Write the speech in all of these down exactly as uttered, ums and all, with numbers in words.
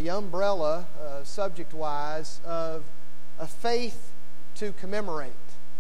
the umbrella, uh, subject-wise, of a faith to commemorate.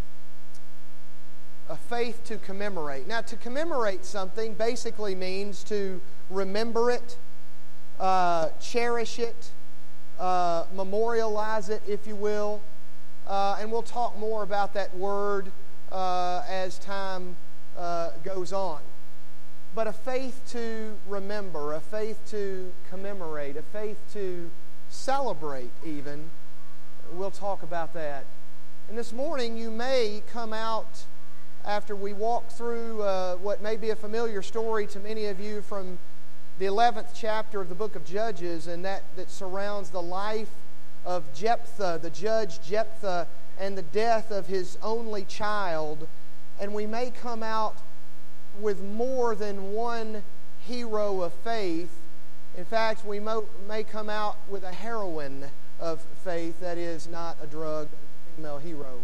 A faith to commemorate. Now, to commemorate something basically means to remember it, uh, cherish it, uh, memorialize it, if you will. Uh, and we'll talk more about that word uh, as time uh, goes on. But a faith to remember, a faith to commemorate, a faith to celebrate even. We'll talk about that. And this morning you may come out after we walk through uh, what may be a familiar story to many of you from the eleventh chapter of the book of Judges, and that, that surrounds the life of Jephthah, the judge Jephthah, and the death of his only child. And we may come out with more than one hero of faith. In fact, we mo- may come out with a heroine of faith, that is not a drug, but a female hero.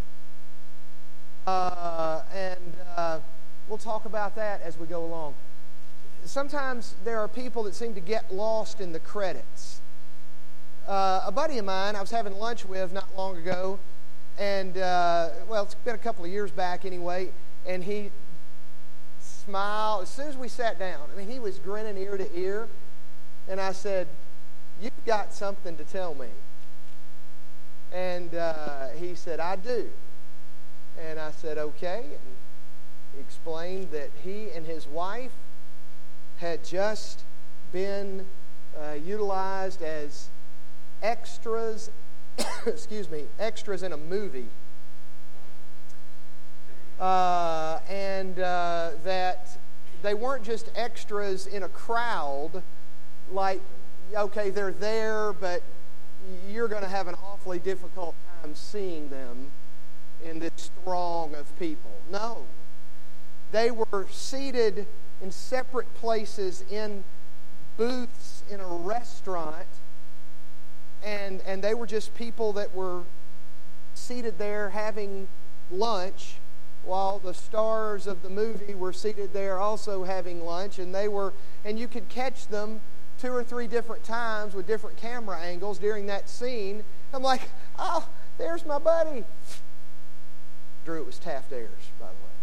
Uh, and uh, we'll talk about that as we go along. Sometimes there are people that seem to get lost in the credits. Uh, a buddy of mine I was having lunch with not long ago, and, uh, well, it's been a couple of years back anyway, and he smiled as soon as we sat down. I mean, he was grinning ear to ear, and I said, "You've got something to tell me." And uh, he said, "I do." And I said, "Okay." And he explained that he and his wife had just been uh, utilized as extras, excuse me, extras in a movie. Uh, and uh, that they weren't just extras in a crowd, like, okay, they're there, but you're going to have an awfully difficult time seeing them in this throng of people. No. They were seated in separate places in booths in a restaurant, and, and they were just people that were seated there having lunch, while the stars of the movie were seated there also having lunch, and they were, and you could catch them two or three different times with different camera angles during that scene. I'm like, "Oh, there's my buddy." Drew, it was Taft Ayers, by the way.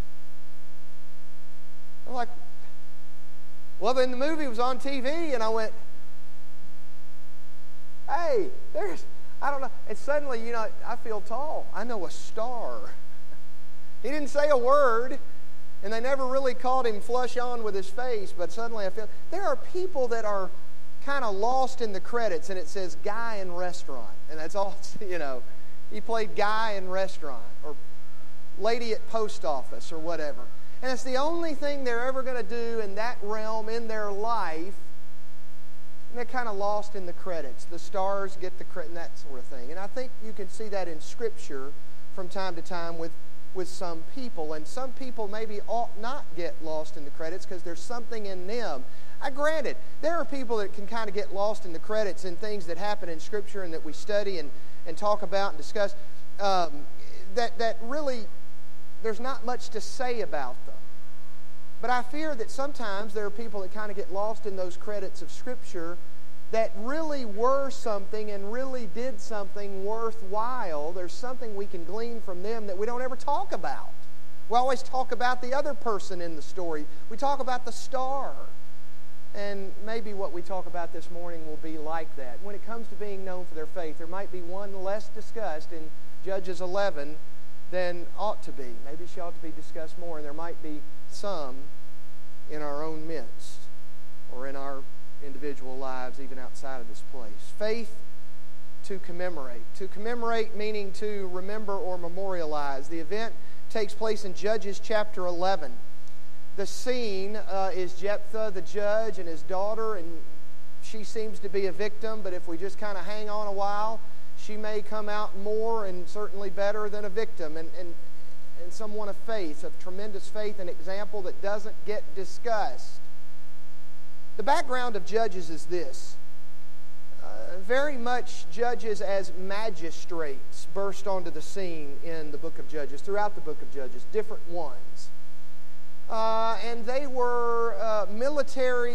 I'm like, well, then the movie was on T V, and I went, "Hey, there's," I don't know, and suddenly, you know, I feel tall. I know a star. He didn't say a word, and they never really caught him flush on with his face, but suddenly I feel, there are people that are kind of lost in the credits, and it says guy in restaurant, and that's all, you know. He played guy in restaurant, or lady at post office, or whatever. And it's the only thing they're ever going to do in that realm in their life, and they're kind of lost in the credits. The stars get the credit and that sort of thing. And I think you can see that in Scripture from time to time with with some people, and some people maybe ought not get lost in the credits because there's something in them. I granted, there are people that can kind of get lost in the credits in things that happen in Scripture and that we study and, and talk about and discuss, um, that, that really there's not much to say about them. But I fear that sometimes there are people that kind of get lost in those credits of Scripture that really were something and really did something worthwhile. There's something we can glean from them that we don't ever talk about. We always talk about the other person in the story. We talk about the star. And maybe what we talk about this morning will be like that. When it comes to being known for their faith, there might be one less discussed in Judges eleven than ought to be. Maybe she ought to be discussed more, and there might be some in our own midst or in our individual lives, even outside of this place. Faith to commemorate. To commemorate meaning to remember or memorialize. The event takes place in Judges chapter eleven. The scene uh, is Jephthah, the judge, and his daughter, and she seems to be a victim, but if we just kind of hang on a while, she may come out more and certainly better than a victim, and, and, and someone of faith, of tremendous faith, an example that doesn't get discussed. The background of Judges is this. Uh, very much judges as magistrates burst onto the scene in the book of Judges, throughout the book of Judges, different ones. Uh, and they were uh, military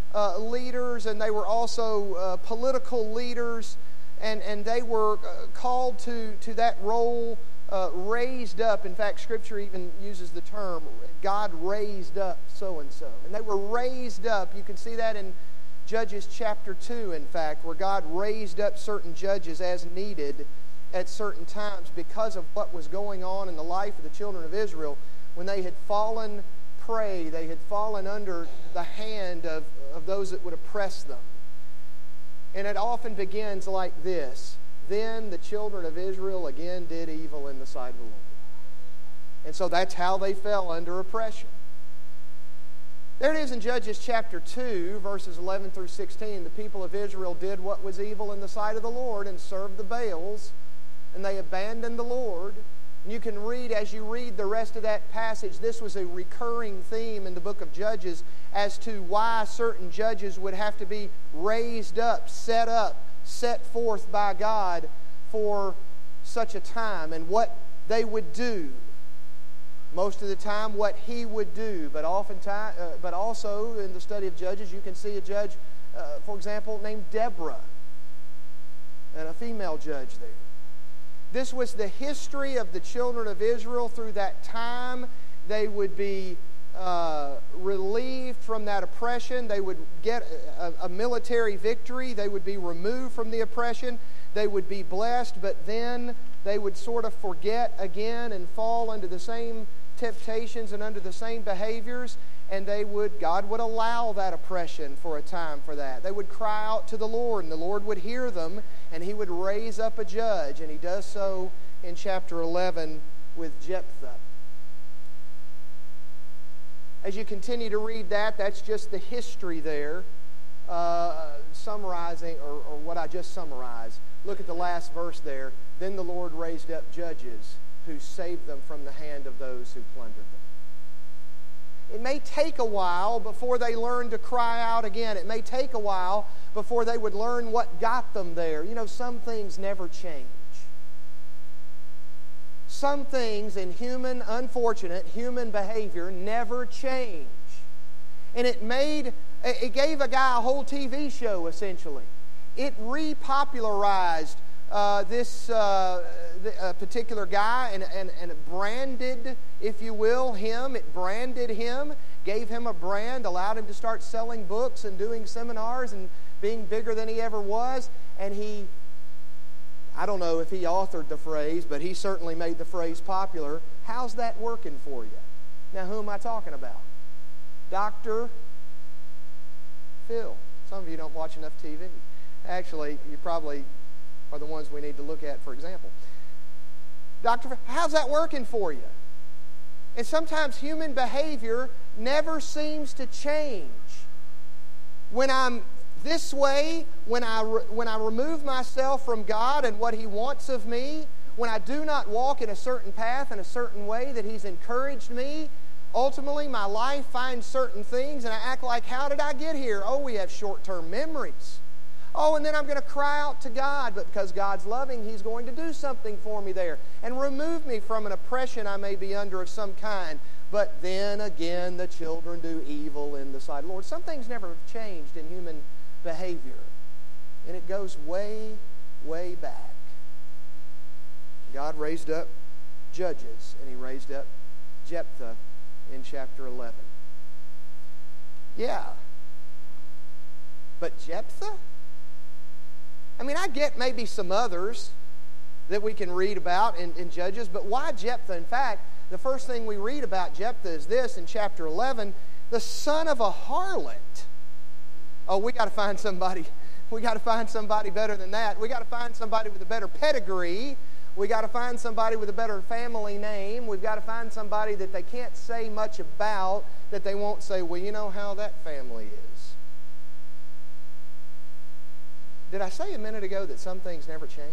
uh, leaders, and they were also uh, political leaders, and, and they were uh, called to, to that role, uh, raised up. In fact, Scripture even uses the term, God raised up so-and-so. And they were raised up. You can see that in Judges chapter two, in fact, where God raised up certain judges as needed at certain times because of what was going on in the life of the children of Israel. When they had fallen prey, they had fallen under the hand of, of those that would oppress them. And it often begins like this. Then the children of Israel again did evil in the sight of the Lord. And so that's how they fell under oppression. There it is in Judges chapter two, verses eleven through sixteen. The people of Israel did what was evil in the sight of the Lord and served the Baals, and they abandoned the Lord. And you can read, as you read the rest of that passage, this was a recurring theme in the book of Judges as to why certain judges would have to be raised up, set up, set forth by God for such a time, and what they would do. Most of the time, what he would do, but oftentimes, uh, but also in the study of Judges, you can see a judge, uh, for example, named Deborah, and a female judge there. This was the history of the children of Israel through that time. They would be uh, relieved from that oppression. They would get a, a military victory. They would be removed from the oppression. They would be blessed, but then they would sort of forget again and fall into the same temptations and under the same behaviors, and they would, God would allow that oppression for a time for that. They would cry out to the Lord, and the Lord would hear them, and he would raise up a judge, and he does so in chapter eleven with Jephthah. As you continue to read that, that's just the history there, uh, summarizing, or, or what I just summarized. Look at the last verse there. Then the Lord raised up judges who saved them from the hand of those who plundered them. It may take a while before they learn to cry out again. It may take a while before they would learn what got them there. You know, some things never change. Some things in human, unfortunate human behavior never change. And it made, it gave a guy a whole T V show, essentially. It repopularized uh, this uh, the, uh, particular guy and, and, and it branded, if you will, him. It branded him, gave him a brand, allowed him to start selling books and doing seminars and being bigger than he ever was. And he, I don't know if he authored the phrase, but he certainly made the phrase popular. How's that working for you? Now, who am I talking about? Doctor Phil. Some of you don't watch enough T V. Actually, you probably are the ones we need to look at, for example. Doctor Phil, how's that working for you? And sometimes human behavior never seems to change. When I'm this way, when I, re- when I remove myself from God and what He wants of me, when I do not walk in a certain path in a certain way that He's encouraged me, ultimately my life finds certain things and I act like, how did I get here? Oh, we have short-term memories. Oh, and then I'm going to cry out to God, but because God's loving, He's going to do something for me there and remove me from an oppression I may be under of some kind. But then again, the children do evil in the sight of the Lord. Some things never have changed in human behavior. And it goes way, way back. God raised up judges, and He raised up Jephthah in chapter eleven. Yeah. But Jephthah? I mean, I get maybe some others that we can read about in, in Judges, but why Jephthah? In fact, the first thing we read about Jephthah is this in chapter eleven, the son of a harlot. Oh, we got to find somebody. We got to find somebody better than that. We got to find somebody with a better pedigree. We got to find somebody with a better family name. We've got to find somebody that they can't say much about, that they won't say, well, you know how that family is. Did I say a minute ago that some things never change?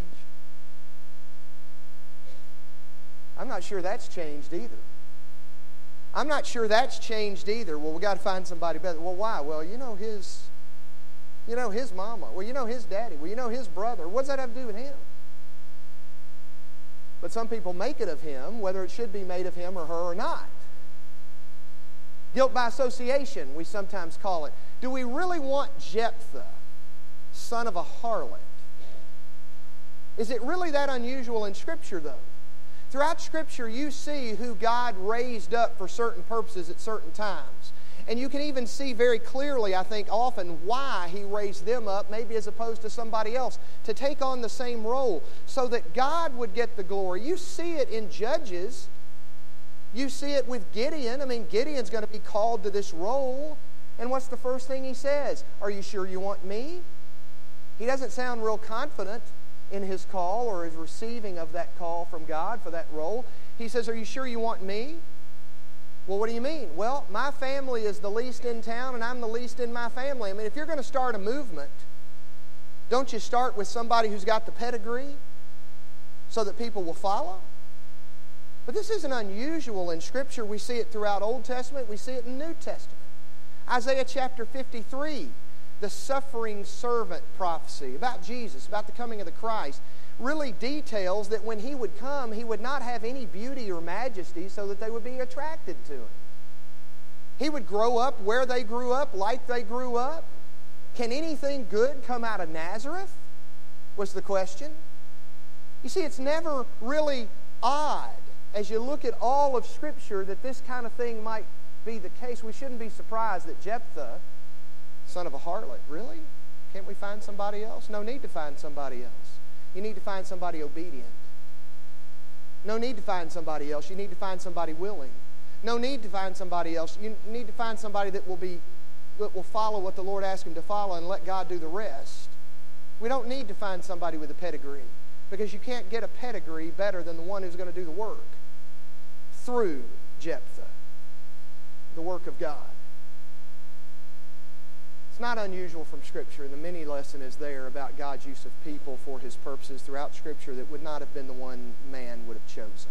I'm not sure that's changed either. I'm not sure that's changed either. Well, we got to find somebody better. Well, why? Well, you know his, you know his mama. Well, you know his daddy. Well, you know his brother. What does that have to do with him? But some people make it of him, whether it should be made of him or her or not. Guilt by association, we sometimes call it. Do we really want Jephthah, son of a harlot? Is it really that unusual in Scripture, though? Throughout Scripture, you see who God raised up for certain purposes at certain times. And you can even see very clearly, I think, often why He raised them up, maybe as opposed to somebody else, to take on the same role, so that God would get the glory. You see it in Judges. You see it with Gideon. I mean, Gideon's going to be called to this role. And what's the first thing he says? Are you sure you want me? He doesn't sound real confident in his call or his receiving of that call from God for that role. He says, are you sure you want me? Well, what do you mean? Well, my family is the least in town, and I'm the least in my family. I mean, if you're going to start a movement, don't you start with somebody who's got the pedigree so that people will follow? But this isn't unusual in Scripture. We see it throughout Old Testament. We see it in New Testament. Isaiah chapter fifty-three, the suffering servant prophecy about Jesus, about the coming of the Christ, really details that when He would come, He would not have any beauty or majesty so that they would be attracted to Him. He would grow up where they grew up, like they grew up. Can anything good come out of Nazareth? Was the question. You see, it's never really odd as you look at all of Scripture that this kind of thing might be the case. We shouldn't be surprised that Jephthah, son of a harlot, really? Can't we find somebody else? No need to find somebody else. You need to find somebody obedient. No need to find somebody else. You need to find somebody willing. No need to find somebody else. You need to find somebody that will be that will follow what the Lord asks him to follow and let God do the rest. We don't need to find somebody with a pedigree, because you can't get a pedigree better than the one who's going to do the work through Jephthah, the work of God. It's not unusual from Scripture. The mini lesson is there about God's use of people for His purposes throughout Scripture that would not have been the one man would have chosen.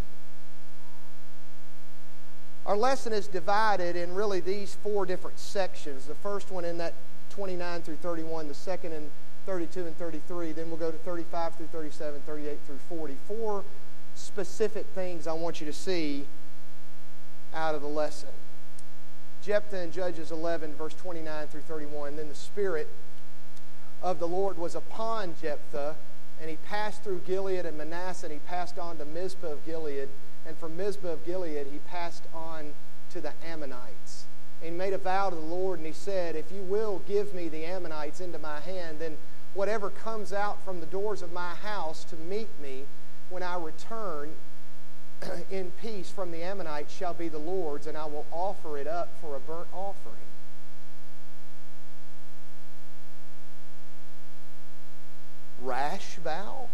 Our lesson is divided in really these four different sections. The first one in that twenty-nine through thirty-one, the second in thirty-two and thirty-three, then we'll go to thirty-five through thirty-seven, thirty-eight through forty. Four specific things I want you to see out of the lesson. Jephthah in Judges eleven, verse twenty-nine through thirty-one. Then the Spirit of the Lord was upon Jephthah, and he passed through Gilead and Manasseh, and he passed on to Mizpah of Gilead. And from Mizpah of Gilead he passed on to the Ammonites. And he made a vow to the Lord, and he said, if you will give me the Ammonites into my hand, then whatever comes out from the doors of my house to meet me when I return in peace from the Ammonites shall be the Lord's, and I will offer it up for a burnt offering. Rash vow?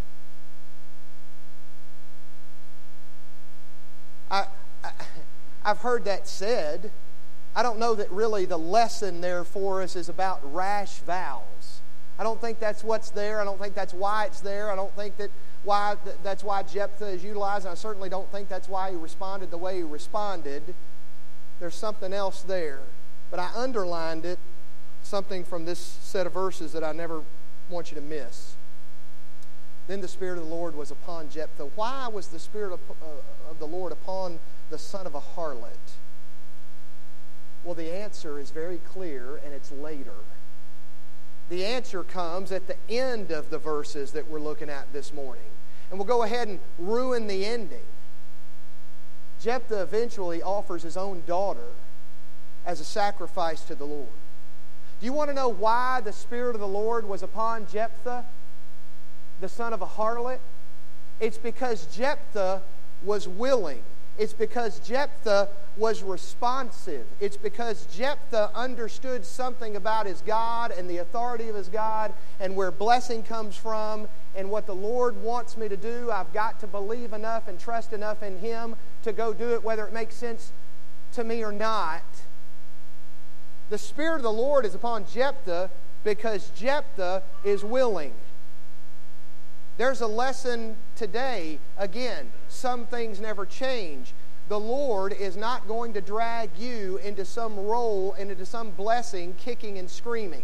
I, I, I've heard that said. I don't know that really the lesson there for us is about rash vows. I don't think that's what's there. I don't think that's why it's there. I don't think that why that's why Jephthah is utilized. And I certainly don't think that's why he responded the way he responded. There's something else there. But I underlined it, something from this set of verses that I never want you to miss. Then the Spirit of the Lord was upon Jephthah. Why was the Spirit of, uh, of the Lord upon the son of a harlot? Well, the answer is very clear, and it's later. The answer comes at the end of the verses that we're looking at this morning. And we'll go ahead and ruin the ending. Jephthah eventually offers his own daughter as a sacrifice to the Lord. Do you want to know why the Spirit of the Lord was upon Jephthah, the son of a harlot? It's because Jephthah was willing. It's because Jephthah was responsive. It's because Jephthah understood something about his God and the authority of his God and where blessing comes from and what the Lord wants me to do. I've got to believe enough and trust enough in Him to go do it, whether it makes sense to me or not. The Spirit of the Lord is upon Jephthah because Jephthah is willing. There's a lesson today. Again, some things never change. The Lord is not going to drag you into some role and into some blessing kicking and screaming.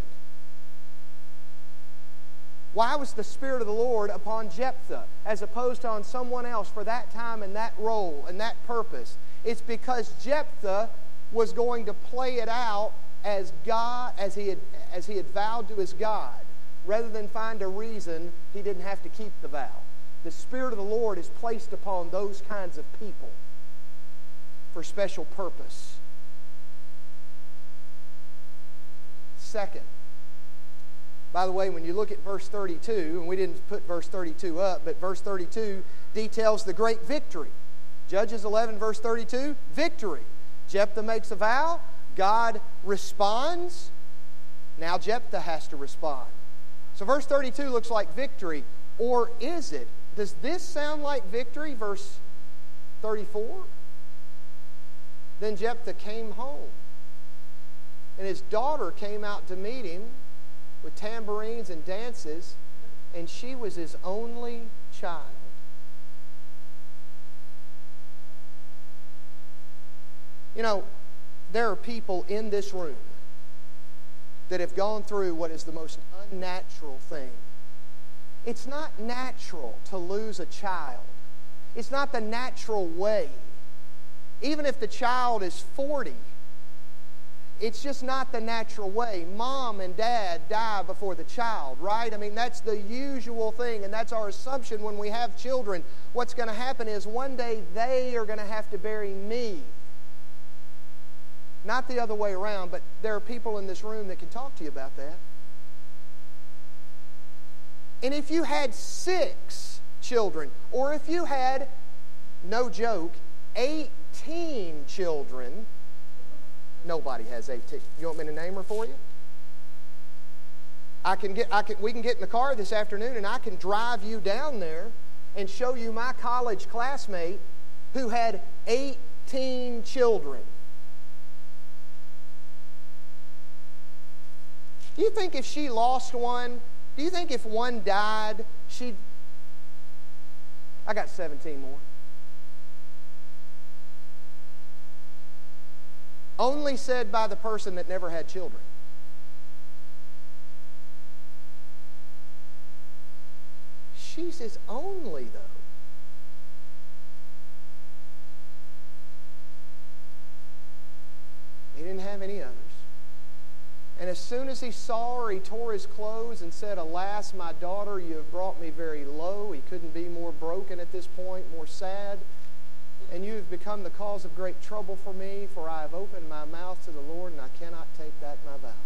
Why was the Spirit of the Lord upon Jephthah as opposed to on someone else for that time and that role and that purpose? It's because Jephthah was going to play it out as God, as he had, as he had vowed to his God, rather than find a reason he didn't have to keep the vow. The Spirit of the Lord is placed upon those kinds of people for special purpose. Second, by the way, when you look at verse thirty-two, and we didn't put verse thirty-two up, but verse thirty-two details the great victory. Judges eleven, verse thirty-two, victory. Jephthah makes a vow. God responds. Now Jephthah has to respond. So verse thirty-two looks like victory. Or is it? Does this sound like victory? Verse thirty-four. Then Jephthah came home, and his daughter came out to meet him with tambourines and dances, and she was his only child. You know, there are people in this room that have gone through what is the most unnatural thing. It's not natural to lose a child. It's not the natural way. Even if the child is forty, it's just not the natural way. Mom and dad die before the child, right? I mean, that's the usual thing, and that's our assumption when we have children. What's going to happen is one day they are going to have to bury me. Not the other way around, but there are people in this room that can talk to you about that. And if you had six children, or if you had, no joke, eighteen children, nobody has eighteen. You want me to name her for you? I can get, I can, we can get in the car this afternoon and I can drive you down there and show you my college classmate who had eighteen children. Do you think if she lost one, do you think if one died, she'd... I got seventeen more. Only said by the person that never had children. She says only, though. He didn't have any others. And as soon as he saw her, he tore his clothes and said, "Alas, my daughter, you have brought me very low." He couldn't be more broken at this point, more sad. "And you have become the cause of great trouble for me, for I have opened my mouth to the Lord, and I cannot take back my vow."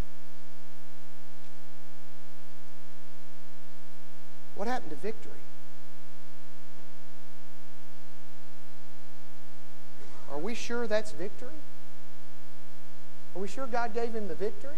What happened to victory? Are we sure that's victory? Are we sure God gave him the victory?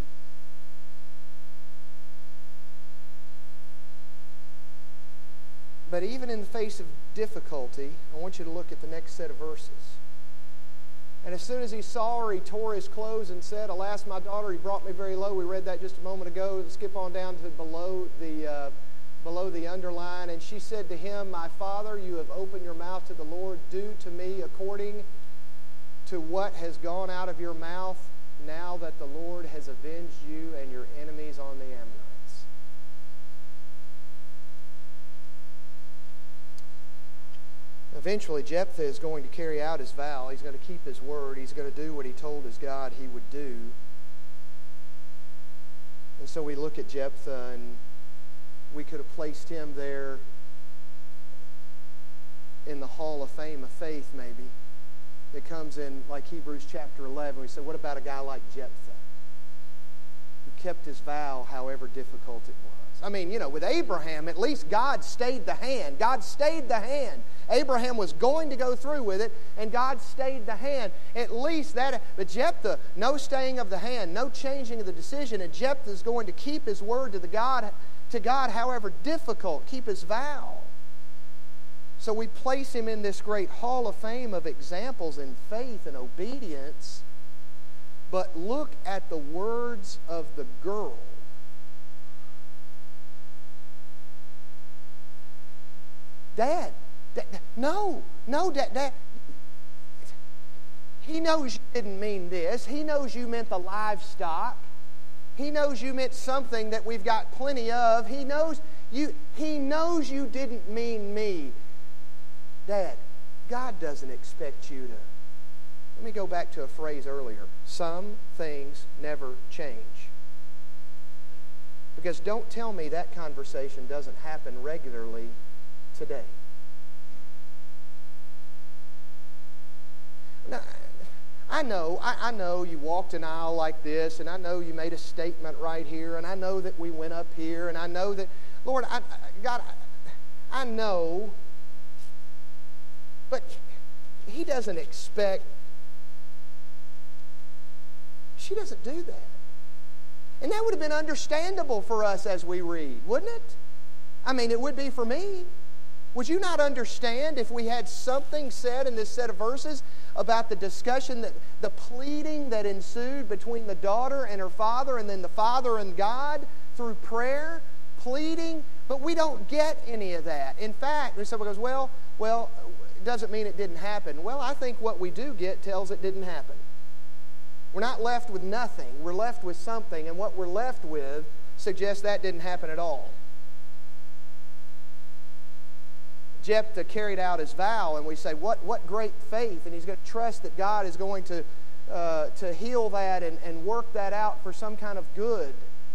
But even in the face of difficulty, I want you to look at the next set of verses. "And as soon as he saw her, he tore his clothes and said, 'Alas, my daughter, you brought me very low.'" We read that just a moment ago. Skip on down to below the, uh, below the underline. "And she said to him, 'My father, you have opened your mouth to the Lord. Do to me according to what has gone out of your mouth, now that the Lord has avenged you and your enemies on the Ammonites.'" Eventually, Jephthah is going to carry out his vow. He's going to keep his word. He's going to do what he told his God he would do. And so we look at Jephthah, and we could have placed him there in the Hall of Fame of Faith, maybe. It comes in like Hebrews chapter eleven. We say, what about a guy like Jephthah, who kept his vow however difficult it was? I mean, you know, with Abraham, at least God stayed the hand. God stayed the hand. Abraham was going to go through with it, and God stayed the hand. At least that. But Jephthah, no staying of the hand, no changing of the decision, and Jephthah is going to keep his word to the God, to God, however difficult, keep his vow. So we place him in this great hall of fame of examples in faith and obedience. But look at the words of the girl. Dad, Dad no, no, Dad, Dad. He knows you didn't mean this. He knows you meant the livestock. He knows you meant something that we've got plenty of. He knows you, he knows you didn't mean me. Dad, God doesn't expect you to Let me go back to a phrase earlier. Some things never change. Because don't tell me that conversation doesn't happen regularly today. Now, I know, I, I know you walked an aisle like this, and I know you made a statement right here, and I know that we went up here, and I know that, Lord, I, God, I, I know, but He doesn't expect, she doesn't do that. And that would have been understandable for us as we read, wouldn't it? I mean, it would be for me. Would you not understand if we had something said in this set of verses about the discussion, that the pleading that ensued between the daughter and her father, and then the father and God through prayer, pleading? But we don't get any of that. In fact, somebody goes, well, well, it doesn't mean it didn't happen. Well, I think what we do get tells it didn't happen. We're not left with nothing. We're left with something, and what we're left with suggests that didn't happen at all. Jephthah carried out his vow, and we say, what, what great faith, and he's going to trust that God is going to, uh, to heal that and, and work that out for some kind of good.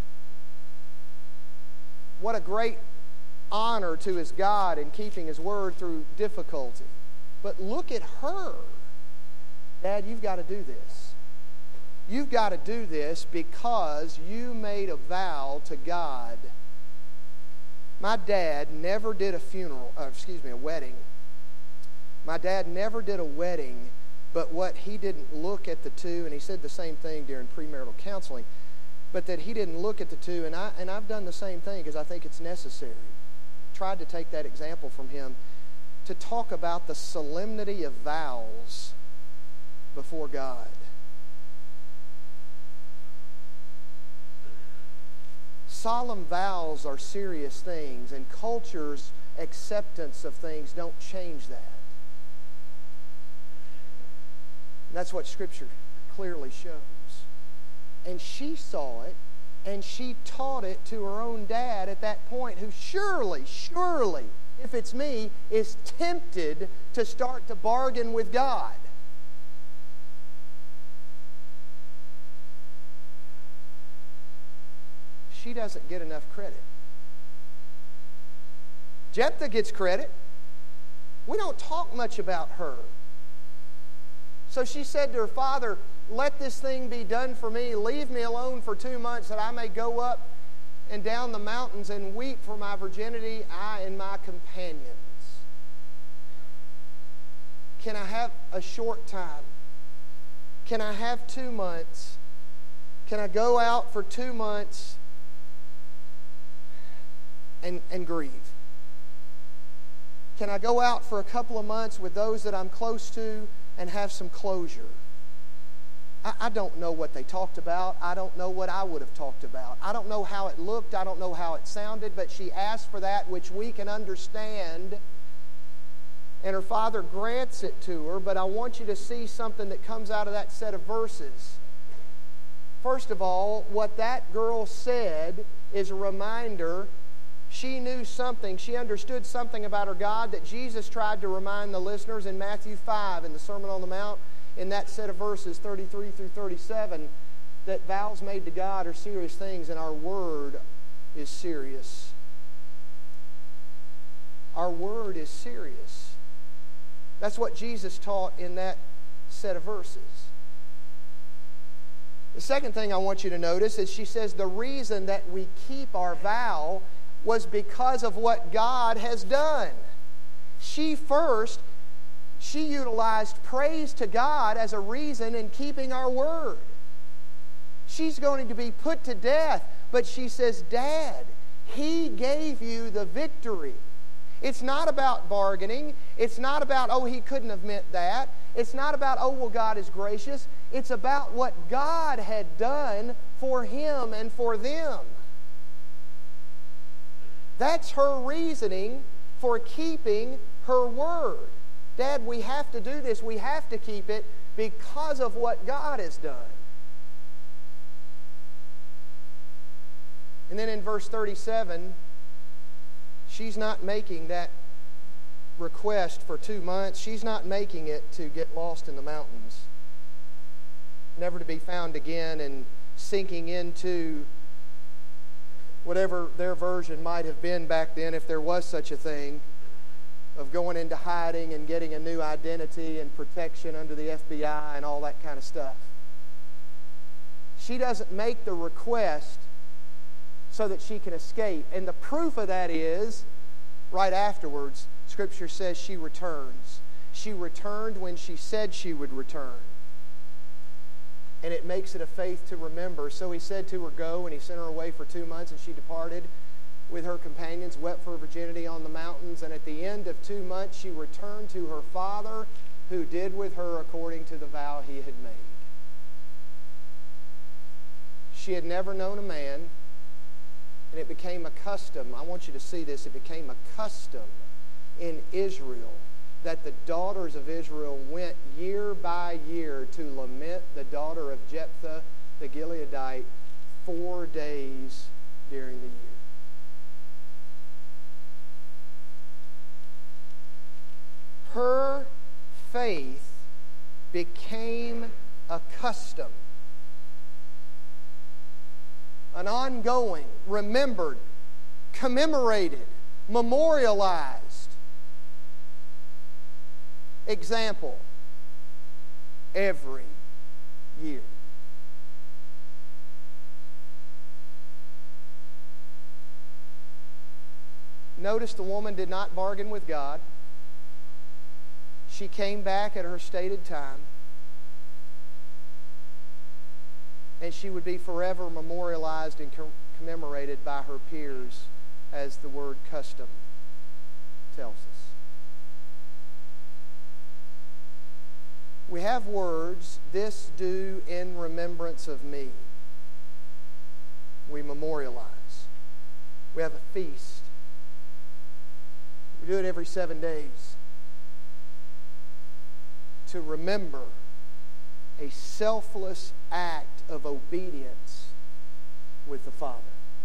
What a great honor to his God in keeping his word through difficulty. But look at her. Dad, you've got to do this. You've got to do this because you made a vow to God. My dad never did a funeral, uh, excuse me, a wedding. My dad never did a wedding, but what he didn't look at the two, and he said the same thing during premarital counseling, but that he didn't look at the two, and, I, and I've done the same thing because I think it's necessary. Tried to take that example from him to talk about the solemnity of vows before God. Solemn vows are serious things, and culture's acceptance of things don't change that. And that's what Scripture clearly shows. And she saw it, and she taught it to her own dad at that point, who surely, surely, if it's me, is tempted to start to bargain with God. She doesn't get enough credit. Jephthah gets credit. We don't talk much about her. So she said to her father, let this thing be done for me. Leave me alone for two months that I may go up and down the mountains and weep for my virginity, I and my companions. Can I have a short time? Can I have two months? Can I go out for two months and, and grieve? Can I go out for a couple of months with those that I'm close to and have some closure? I, I don't know what they talked about. I don't know what I would have talked about. I don't know how it looked. I don't know how it sounded, but she asked for that which we can understand, and her father grants it to her. But I want you to see something that comes out of that set of verses. First of all, what that girl said is a reminder. She knew something. She understood something about her God that Jesus tried to remind the listeners in Matthew five in the Sermon on the Mount, in that set of verses thirty-three through thirty-seven, that vows made to God are serious things, and our word is serious. Our word is serious. That's what Jesus taught in that set of verses. The second thing I want you to notice is she says the reason that we keep our vow was because of what God has done. She first, she utilized praise to God as a reason in keeping our word. She's going to be put to death, but she says, Dad, He gave you the victory. It's not about bargaining. It's not about, oh, He couldn't have meant that. It's not about, oh, well, God is gracious. It's about what God had done for him and for them. That's her reasoning for keeping her word. Dad, we have to do this. We have to keep it because of what God has done. And then in verse thirty-seven, she's not making that request for two months. She's not making it to get lost in the mountains. never to be found again, and sinking into whatever their version might have been back then, if there was such a thing, of going into hiding and getting a new identity and protection under the F B I and all that kind of stuff. She doesn't make the request so that she can escape. And the proof of that is, right afterwards, Scripture says she returns. She returned when she said she would return. And it makes it a faith to remember. So he said to her, "Go," and he sent her away for two months, and she departed with her companions, wept for virginity on the mountains. And at the end of two months, she returned to her father, who did with her according to the vow he had made. She had never known a man, and it became a custom. I want you to see this. It became a custom in Israel that the daughters of Israel went year by year to lament the daughter of Jephthah the Gileadite four days during the year. Her faith became a custom, an ongoing, remembered, commemorated, memorialized example every year. Notice the woman did not bargain with God. She came back at her stated time, and she would be forever memorialized and commemorated by her peers, as the word custom tells us. We have words, "This do in remembrance of me." We memorialize. We have a feast. We do it every seven days to remember a selfless act of obedience with the Father.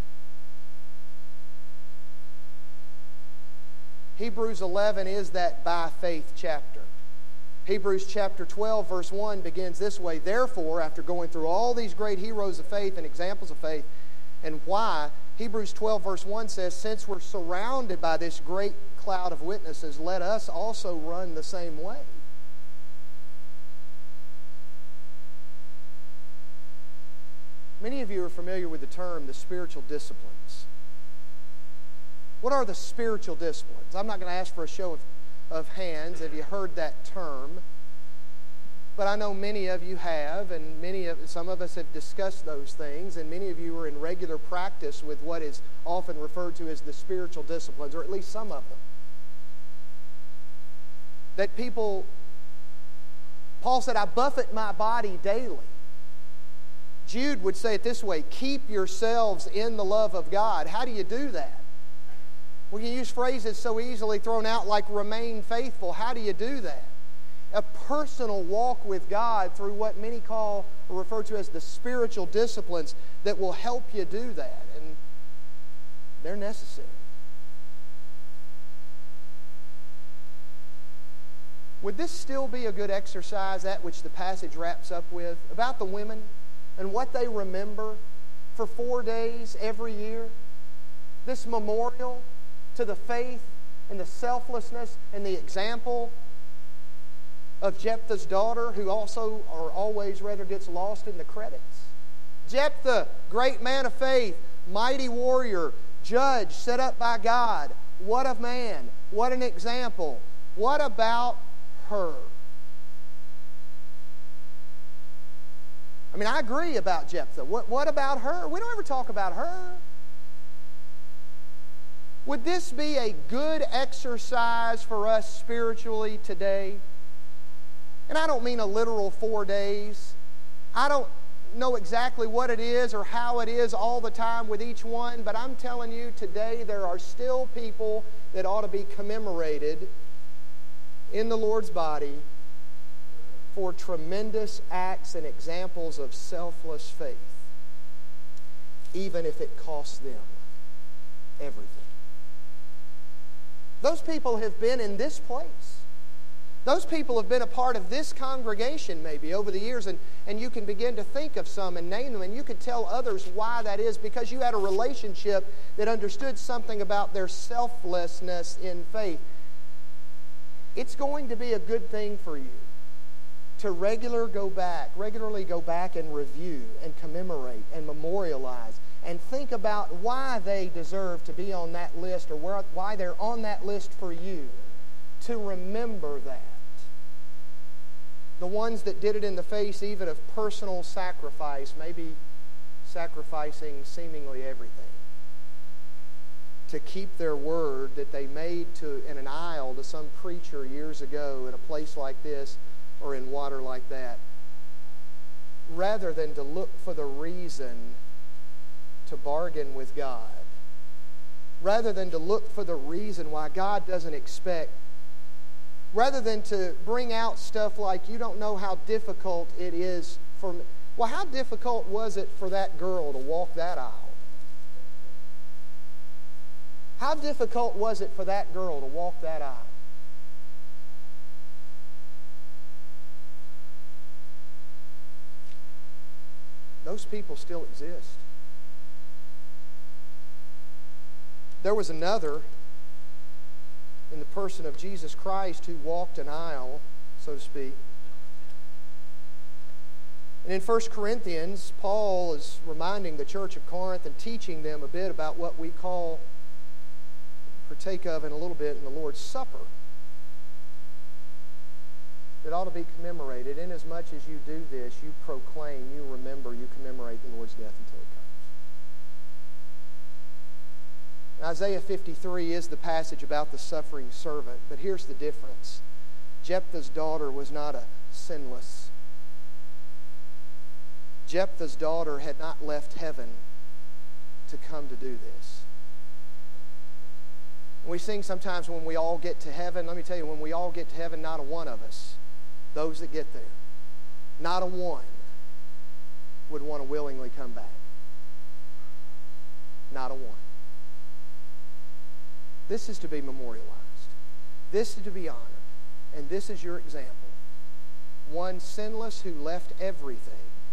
Hebrews eleven is that by faith chapter. Hebrews chapter twelve verse one begins this way: "Therefore," after going through all these great heroes of faith and examples of faith, and why, Hebrews twelve verse one says, "Since we're surrounded by this great cloud of witnesses, let us also run the same way." Many of you are familiar with the term, the spiritual disciplines. What are the spiritual disciplines? I'm not going to ask for a show of, of hands. Have you heard that term? But I know many of you have, and many of some of us have discussed those things, and many of you are in regular practice with what is often referred to as the spiritual disciplines, or at least some of them. That people, Paul said, "I buffet my body daily." Jude would say it this way: "Keep yourselves in the love of God." How do you do that? We can use phrases so easily thrown out like "remain faithful." How do you do that? A personal walk with God through what many call or refer to as the spiritual disciplines that will help you do that. And they're necessary. Would this still be a good exercise, that which the passage wraps up with, about the women and what they remember for four days every year? This memorial to the faith and the selflessness and the example of Jephthah's daughter, who also, or always rather, gets lost in the credits. Jephthah, great man of faith, mighty warrior, judge set up by God. What a man. What an example. What about her? I mean, I agree about Jephthah. What, what about her? We don't ever talk about her. Would this be a good exercise for us spiritually today? And I don't mean a literal four days. I don't know exactly what it is or how it is all the time with each one, but I'm telling you today there are still people that ought to be commemorated in the Lord's body for tremendous acts and examples of selfless faith, even if it costs them everything. Those people have been in this place Those people have been a part of this congregation maybe over the years, and, and you can begin to think of some and name them, and you could tell others why that is, because you had a relationship that understood something about their selflessness in faith. It's going to be a good thing for you to regular go back, regularly go back and review and commemorate and memorialize and think about why they deserve to be on that list, or where, why they're on that list for you. To remember that. The ones that did it in the face even of personal sacrifice, maybe sacrificing seemingly everything, to keep their word that they made to in an aisle to some preacher years ago in a place like this or in water like that, rather than to look for the reason to bargain with God, rather than to look for the reason why God doesn't expect, rather than to bring out stuff like, you don't know how difficult it is for me. Well, how difficult was it for that girl to walk that aisle? How difficult was it for that girl to walk that aisle? Those people still exist. There was another in the person of Jesus Christ who walked an aisle, so to speak. And in First Corinthians, Paul is reminding the church of Corinth and teaching them a bit about what we call, partake of in a little bit in the Lord's Supper. It ought to be commemorated. Inasmuch as you do this, you proclaim, you remember, you commemorate the Lord's death until He comes. Isaiah fifty-three is the passage about the suffering servant, but here's the difference. Jephthah's daughter was not a sinless. Jephthah's daughter had not left heaven to come to do this. We sing sometimes, when we all get to heaven. Let me tell you, when we all get to heaven, not a one of us, those that get there, not a one would want to willingly come back. Not a one. This is to be memorialized. This is to be honored. And this is your example. One sinless who left everything.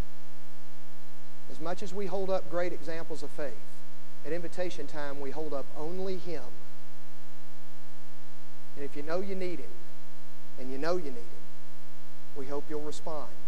As much as we hold up great examples of faith, at invitation time we hold up only Him. And if you know you need Him, and you know you need Him, we hope you'll respond.